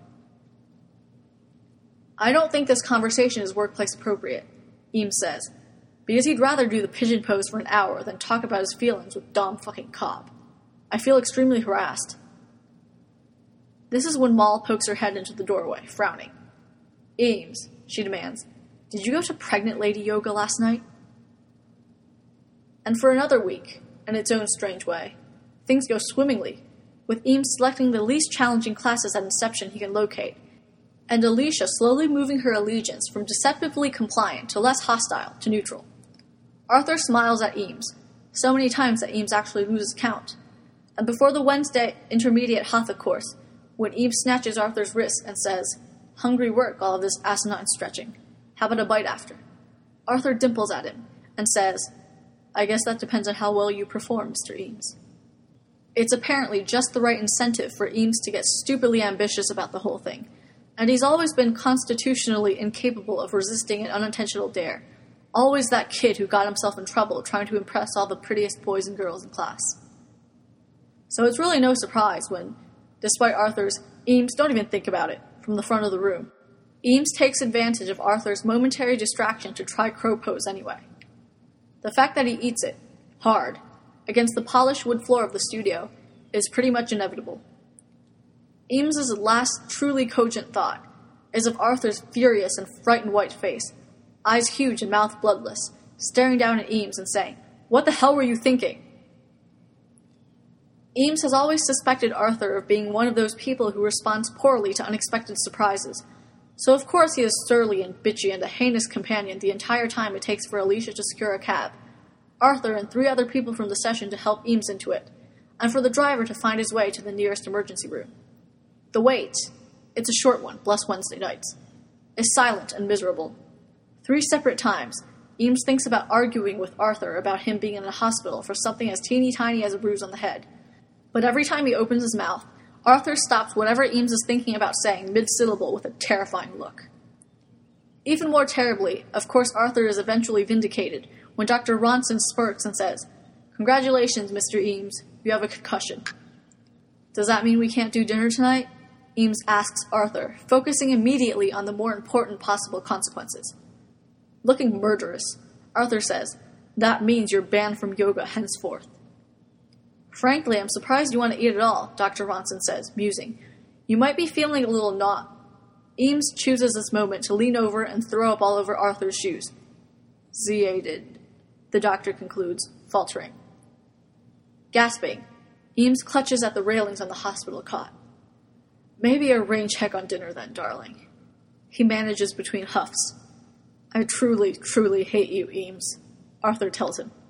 "I don't think this conversation is workplace appropriate," Eames says, because he'd rather do the pigeon pose for an hour than talk about his feelings with Dom fucking Cobb. "I feel extremely harassed." This is when Moll pokes her head into the doorway, frowning. "Eames," she demands, "did you go to pregnant lady yoga last night?" And for another week, in its own strange way, things go swimmingly, with Eames selecting the least challenging classes at inception he can locate, and Alicia slowly moving her allegiance from deceptively compliant to less hostile to neutral. Arthur smiles at Eames, so many times that Eames actually loses count, and before the Wednesday intermediate Hatha course, when Eames snatches Arthur's wrist and says, "Hungry work, all of this asinine stretching. How about a bite after?" Arthur dimples at him and says, "I guess that depends on how well you perform, Mr. Eames." It's apparently just the right incentive for Eames to get stupidly ambitious about the whole thing, and he's always been constitutionally incapable of resisting an unintentional dare. Always that kid who got himself in trouble trying to impress all the prettiest boys and girls in class. So it's really no surprise when, despite Arthur's "Eames, don't even think about it," from the front of the room, Eames takes advantage of Arthur's momentary distraction to try crow pose anyway. The fact that he eats it, hard, against the polished wood floor of the studio, is pretty much inevitable. Eames's last truly cogent thought is of Arthur's furious and frightened white face, eyes huge and mouth bloodless, staring down at Eames and saying, "What the hell were you thinking?" Eames has always suspected Arthur of being one of those people who responds poorly to unexpected surprises, so of course he is surly and bitchy and a heinous companion the entire time it takes for Alicia to secure a cab, Arthur and 3 other people from the session to help Eames into it, and for the driver to find his way to the nearest emergency room. The wait, it's a short one, bless Wednesday nights, is silent and miserable. 3 separate times, Eames thinks about arguing with Arthur about him being in the hospital for something as teeny tiny as a bruise on the head. But every time he opens his mouth, Arthur stops whatever Eames is thinking about saying mid-syllable with a terrifying look. Even more terribly, of course Arthur is eventually vindicated when Dr. Ronson smirks and says, "Congratulations, Mr. Eames, you have a concussion." "Does that mean we can't do dinner tonight?" Eames asks Arthur, focusing immediately on the more important possible consequences. Looking murderous, Arthur says, "That means you're banned from yoga henceforth." "Frankly, I'm surprised you want to eat at all," Dr. Ronson says, musing. "You might be feeling a little Eames chooses this moment to lean over and throw up all over Arthur's shoes. "Zeated," the doctor concludes, faltering. Gasping, Eames clutches at the railings on the hospital cot. "Maybe arrange heck on dinner then, darling." He manages between huffs. "I truly, truly hate you, Eames," Arthur tells him.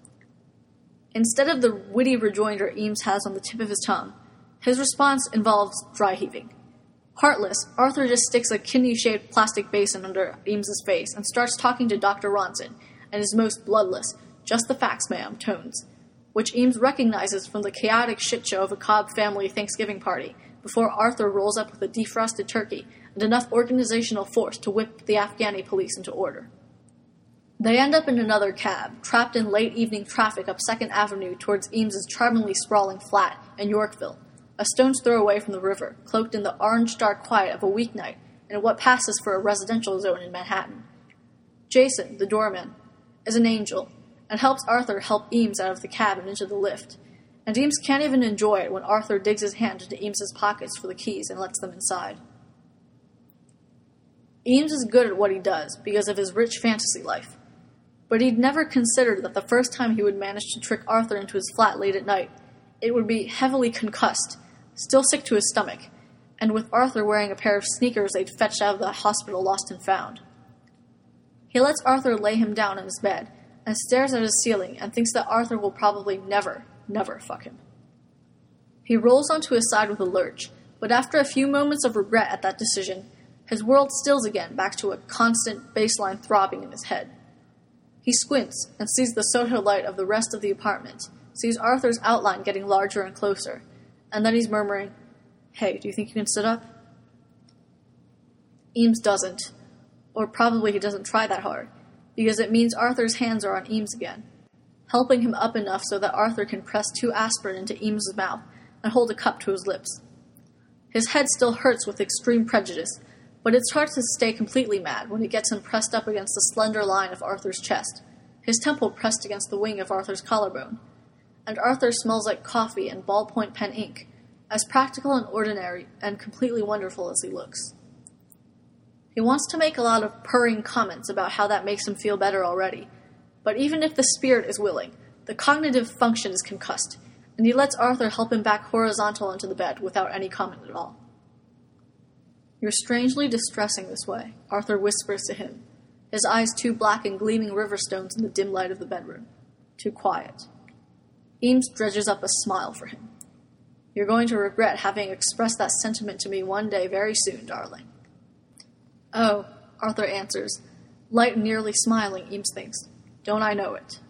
Instead of the witty rejoinder Eames has on the tip of his tongue, his response involves dry heaving. Heartless, Arthur just sticks a kidney-shaped plastic basin under Eames's face and starts talking to Dr. Ronson in his most bloodless, "Just the facts, ma'am," tones, which Eames recognizes from the chaotic shit-show of a Cobb family Thanksgiving party before Arthur rolls up with a defrosted turkey and enough organizational force to whip the Afghani police into order. They end up in another cab, trapped in late-evening traffic up 2nd Avenue towards Eames's charmingly sprawling flat in Yorkville, a stone's throw away from the river, cloaked in the orange-dark quiet of a weeknight in what passes for a residential zone in Manhattan. Jason, the doorman, is an angel, and helps Arthur help Eames out of the cab and into the lift, and Eames can't even enjoy it when Arthur digs his hand into Eames's pockets for the keys and lets them inside. Eames is good at what he does because of his rich fantasy life. but he'd never considered that the first time he would manage to trick Arthur into his flat late at night, it would be heavily concussed, still sick to his stomach, and with Arthur wearing a pair of sneakers they'd fetched out of the hospital lost and found. He lets Arthur lay him down in his bed, and stares at his ceiling and thinks that Arthur will probably never fuck him. He rolls onto his side with a lurch, but after a few moments of regret at that decision, his world stills again back to a constant baseline throbbing in his head. He squints and sees the soda light of the rest of the apartment, sees Arthur's outline getting larger and closer, and then he's murmuring, "Hey, do you think you can sit up?" Eames doesn't, or probably he doesn't try that hard, because it means Arthur's hands are on Eames again, helping him up enough so that Arthur can press 2 aspirin into Eames' mouth and hold a cup to his lips. His head still hurts with extreme prejudice, but it's hard to stay completely mad when it gets him pressed up against the slender line of Arthur's chest, his temple pressed against the wing of Arthur's collarbone, and Arthur smells like coffee and ballpoint pen ink, as practical and ordinary and completely wonderful as he looks. He wants to make a lot of purring comments about how that makes him feel better already, but even if the spirit is willing, the cognitive function is concussed, and he lets Arthur help him back horizontal into the bed without any comment at all. "You're strangely distressing this way," Arthur whispers to him, his eyes 2 black and gleaming river stones in the dim light of the bedroom. Too quiet. Eames dredges up a smile for him. "You're going to regret having expressed that sentiment to me one day very soon, darling." "Oh," Arthur answers, light and nearly smiling, Eames thinks. "Don't I know it?"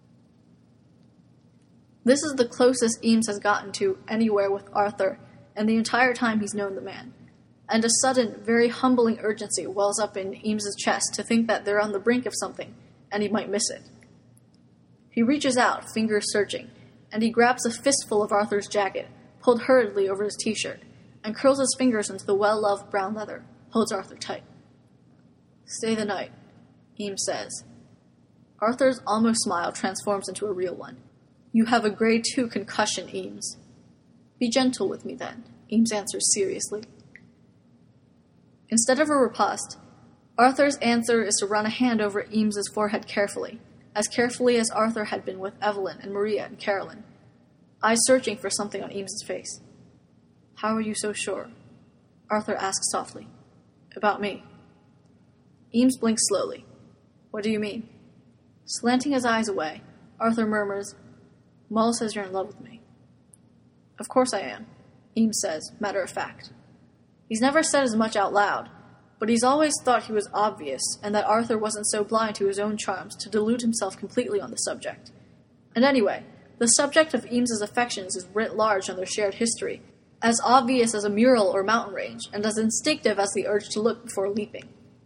This is the closest Eames has gotten to anywhere with Arthur and the entire time he's known the man, and a sudden, very humbling urgency wells up in Eames' chest to think that they're on the brink of something, and he might miss it. He reaches out, fingers searching, and he grabs a fistful of Arthur's jacket, pulled hurriedly over his t-shirt, and curls his fingers into the well-loved brown leather, holds Arthur tight. "Stay the night," Eames says. Arthur's almost smile transforms into a real one. "You have a grade 2 concussion, Eames." "Be gentle with me, then," Eames answers seriously. Instead of a riposte, Arthur's answer is to run a hand over Eames' forehead carefully as Arthur had been with Evelyn and Maria and Carolyn, eyes searching for something on Eames' face. "How are you so sure?" Arthur asks softly. "About me." Eames blinks slowly. "What do you mean?" Slanting his eyes away, Arthur murmurs, "Mull says you're in love with me." "Of course I am," Eames says, matter of fact. He's never said as much out loud, but he's always thought he was obvious and that Arthur wasn't so blind to his own charms to delude himself completely on the subject. And anyway, the subject of Eames' affections is writ large on their shared history, as obvious as a mural or mountain range, and as instinctive as the urge to look before leaping.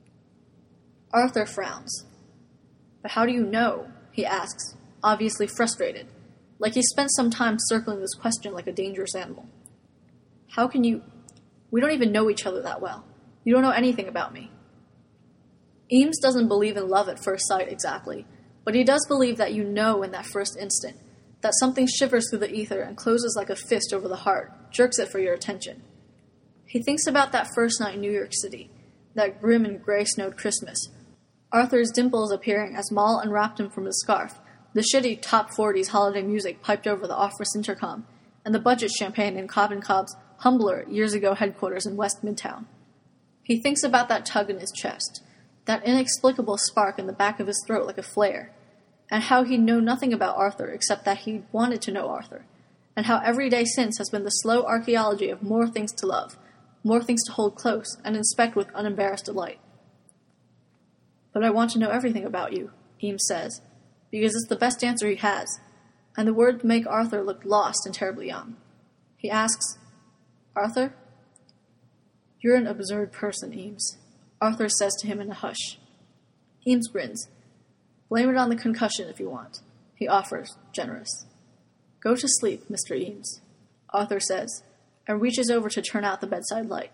Arthur frowns. "But how do you know?" he asks, obviously frustrated, like he spent some time circling this question like a dangerous animal. "How can you... We don't even know each other that well. You don't know anything about me." Eames doesn't believe in love at first sight exactly, but he does believe that you know in that first instant, that something shivers through the ether and closes like a fist over the heart, jerks it for your attention. He thinks about that first night in New York City, that grim and gray-snowed Christmas, Arthur's dimples appearing as Moll unwrapped him from his scarf, the shitty top 40s holiday music piped over the office intercom, and the budget champagne in Cobb & Cobb's humbler years ago headquarters in West Midtown. He thinks about that tug in his chest, that inexplicable spark in the back of his throat like a flare, and how he'd known nothing about Arthur except that he'd wanted to know Arthur, and how every day since has been the slow archaeology of more things to love, more things to hold close and inspect with unembarrassed delight. "But I want to know everything about you," Eames says, because it's the best answer he has, and the words make Arthur look lost and terribly young. He asks, "Arthur?" "You're an absurd person, Eames," Arthur says to him in a hush. Eames grins. "Blame it on the concussion if you want," he offers, generous. "Go to sleep, Mr. Eames," Arthur says, and reaches over to turn out the bedside light.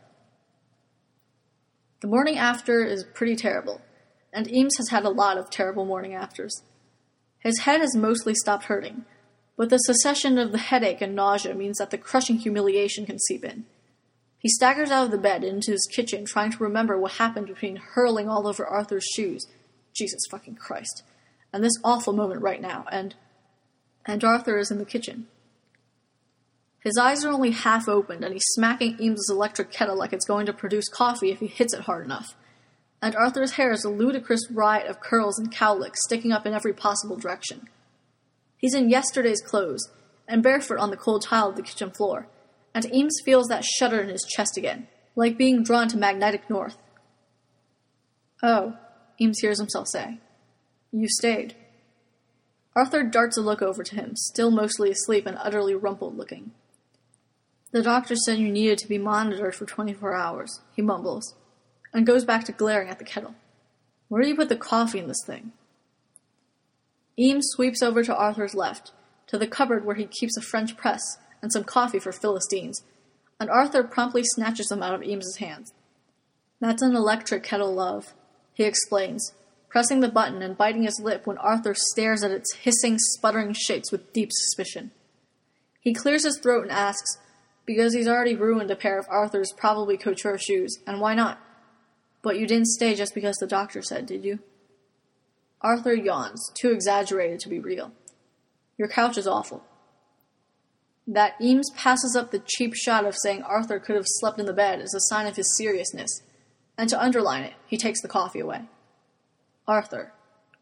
The morning after is pretty terrible, and Eames has had a lot of terrible morning afters. His head has mostly stopped hurting, but the cessation of the headache and nausea means that the crushing humiliation can seep in. He staggers out of the bed and into his kitchen, trying to remember what happened between hurling all over Arthur's shoes, Jesus fucking Christ, and this awful moment right now, and Arthur is in the kitchen. His eyes are only half opened, and he's smacking Eames's electric kettle like it's going to produce coffee if he hits it hard enough. And Arthur's hair is a ludicrous riot of curls and cowlicks sticking up in every possible direction. He's in yesterday's clothes, and barefoot on the cold tile of the kitchen floor, and Eames feels that shudder in his chest again, like being drawn to magnetic north. "Oh," Eames hears himself say. "You stayed." Arthur darts a look over to him, still mostly asleep and utterly rumpled looking. "The doctor said you needed to be monitored for 24 hours, he mumbles, and goes back to glaring at the kettle. "Where do you put the coffee in this thing?" Eames sweeps over to Arthur's left, to the cupboard where he keeps a French press and some coffee for Philistines, and Arthur promptly snatches them out of Eames's hands. "That's an electric kettle, love," he explains, pressing the button and biting his lip when Arthur stares at its hissing, sputtering shakes with deep suspicion. He clears his throat and asks, because he's already ruined a pair of Arthur's probably couture shoes, and why not? "But you didn't stay just because the doctor said, did you?" Arthur yawns, too exaggerated to be real. "Your couch is awful." That Eames passes up the cheap shot of saying Arthur could have slept in the bed is a sign of his seriousness, and to underline it, he takes the coffee away. Arthur.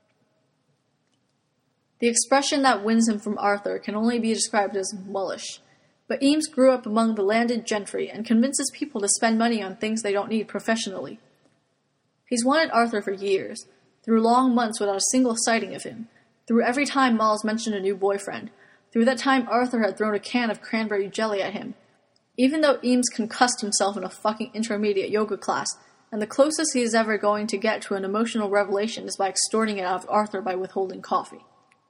The expression that wins him from Arthur can only be described as mullish, but Eames grew up among the landed gentry and convinces people to spend money on things they don't need professionally. He's wanted Arthur for years, through long months without a single sighting of him, through every time Miles mentioned a new boyfriend, through that time Arthur had thrown a can of cranberry jelly at him, even though Eames concussed himself in a fucking intermediate yoga class, and the closest he is ever going to get to an emotional revelation is by extorting it out of Arthur by withholding coffee.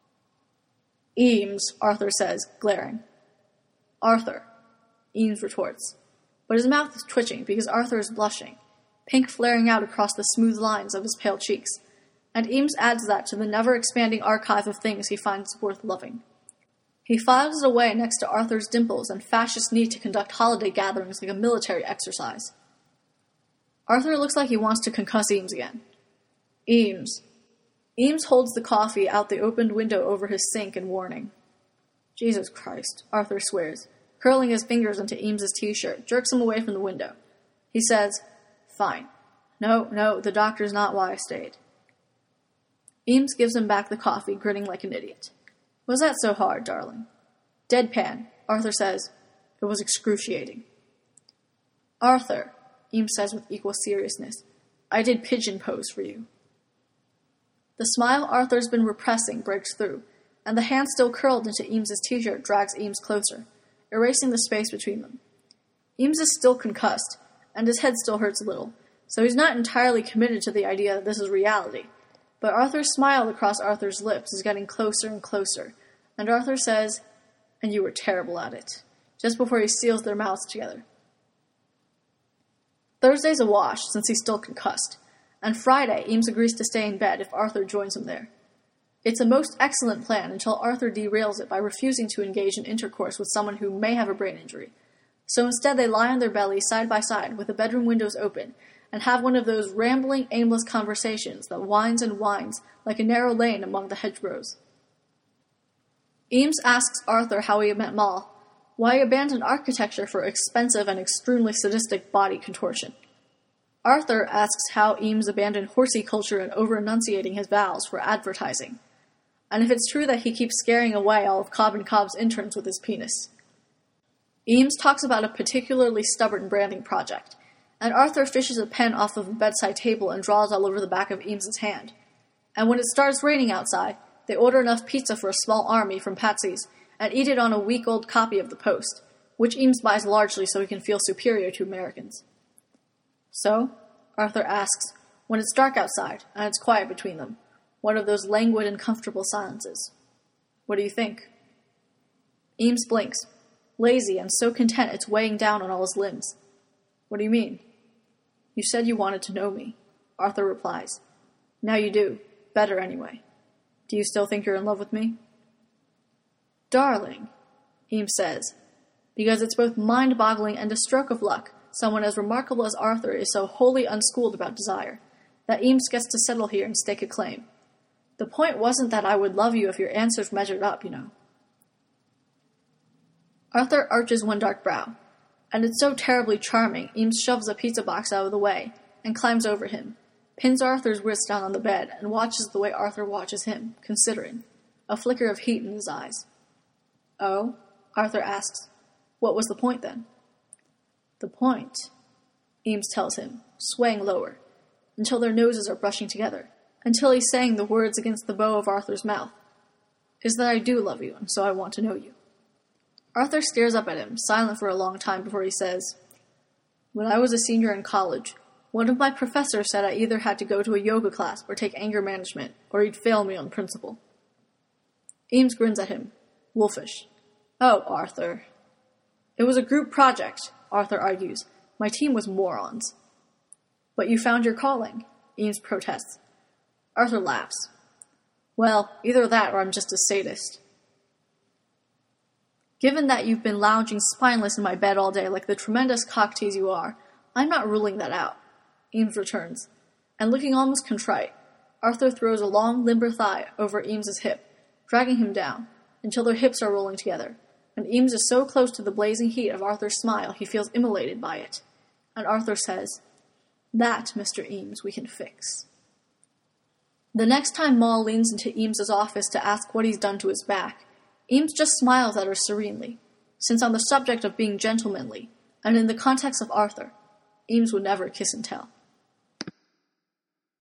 "Eames," Arthur says, glaring. "Arthur," Eames retorts, but his mouth is twitching because Arthur is blushing, pink flaring out across the smooth lines of his pale cheeks, and Eames adds that to the never-expanding archive of things he finds worth loving. He files it away next to Arthur's dimples and fascist need to conduct holiday gatherings like a military exercise. Arthur looks like he wants to concuss Eames again. "Eames." Eames holds the coffee out the opened window over his sink in warning. "Jesus Christ," Arthur swears, curling his fingers into Eames's t-shirt, jerks him away from the window. He says, "Fine. No, the doctor's not why I stayed." Eames gives him back the coffee, grinning like an idiot. "Was that so hard, darling?" Deadpan, Arthur says, "It was excruciating." "Arthur," Eames says with equal seriousness, "I did pigeon pose for you." The smile Arthur's been repressing breaks through, and the hand still curled into Eames's t-shirt drags Eames closer, erasing the space between them. Eames is still concussed, and his head still hurts a little, so he's not entirely committed to the idea that this is reality, but Arthur's smile across Arthur's lips is getting closer and closer, and Arthur says, "And you were terrible at it," just before he seals their mouths together. Thursday's a wash, since he's still concussed, and Friday Eames agrees to stay in bed if Arthur joins him there. It's a most excellent plan until Arthur derails it by refusing to engage in intercourse with someone who may have a brain injury. So instead they lie on their bellies side by side with the bedroom windows open and have one of those rambling, aimless conversations that winds and winds like a narrow lane among the hedgerows. Eames asks Arthur how he met Moll, why he abandoned architecture for expensive and extremely sadistic body contortion. Arthur asks how Eames abandoned horsey culture and over-enunciating his vows for advertising, and if it's true that he keeps scaring away all of Cobb and Cobb's interns with his penis. Eames talks about a particularly stubborn branding project, and Arthur fishes a pen off of a bedside table and draws all over the back of Eames's hand. And when it starts raining outside, they order enough pizza for a small army from Patsy's and eat it on a week-old copy of the Post, which Eames buys largely so he can feel superior to Americans. "So," Arthur asks, when it's dark outside and it's quiet between them, one of those languid and comfortable silences. "What do you think?" Eames blinks, lazy and so content it's weighing down on all his limbs. "What do you mean?" "You said you wanted to know me," Arthur replies. "Now you do. Better anyway. Do you still think you're in love with me?" "Darling," Eames says, because it's both mind-boggling and a stroke of luck someone as remarkable as Arthur is so wholly unschooled about desire, that Eames gets to settle here and stake a claim. The point wasn't that I would love you if your answers measured up, you know. Arthur arches one dark brow, and it's so terribly charming, Eames shoves a pizza box out of the way and climbs over him, pins Arthur's wrist down on the bed, and watches the way Arthur watches him, considering, a flicker of heat in his eyes. Oh? Arthur asks. What was the point, then? The point, Eames tells him, swaying lower, until their noses are brushing together, until he's saying the words against the bow of Arthur's mouth, is that I do love you, and so I want to know you. Arthur stares up at him, silent for a long time before he says, When I was a senior in college, one of my professors said I either had to go to a yoga class or take anger management, or he'd fail me on principle. Eames grins at him, wolfish. Oh, Arthur. It was a group project, Arthur argues. My team was morons. But you found your calling, Eames protests. Arthur laughs. Well, either that or I'm just a sadist. Given that you've been lounging spineless in my bed all day like the tremendous cock tease you are, I'm not ruling that out, Eames returns, and looking almost contrite, Arthur throws a long, limber thigh over Eames's hip, dragging him down, until their hips are rolling together, and Eames is so close to the blazing heat of Arthur's smile he feels immolated by it, and Arthur says, That, Mr. Eames, we can fix. The next time Moll leans into Eames's office to ask what he's done to his back, Eames just smiles at her serenely, since on the subject of being gentlemanly, and in the context of Arthur, Eames would never kiss and tell.